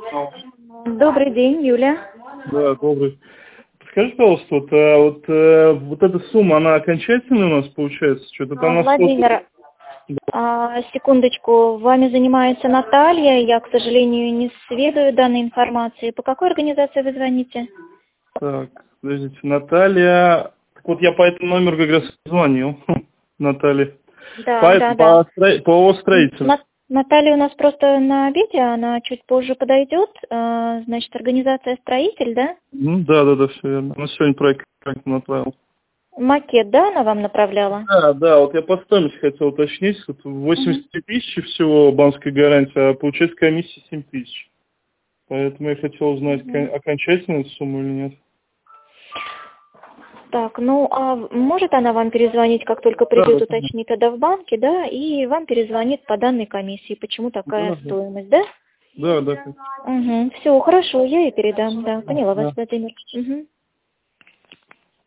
Добрый день, Юля. Да, добрый. Скажи, пожалуйста, вот эта сумма, она окончательная у нас получается? Что-то там на 100 Владимир, секундочку, вами занимается Наталья, я, к сожалению, не сведаю данной информации. По какой организации вы звоните? Так, подождите, Наталья... Так вот я по этому номеру как раз звонил, Наталья. Да. По строительству. Наталья у нас просто на обеде, она чуть позже подойдет. Значит, организация «Строитель», да? Да, все верно. Она сегодня проект направил. Макет, да, она вам направляла? Да, вот я по стоимости хотел уточнить. Вот 83 тысячи всего банковской гарантии, а получается комиссия 7 тысяч. Поэтому я хотел узнать окончательную сумму или нет. Так, а может она вам перезвонить, как только придет, уточнит тогда в банке, да, и вам перезвонит по данной комиссии, почему такая стоимость, да? Да. Все, хорошо, я ей передам, да, поняла вас, Владимир.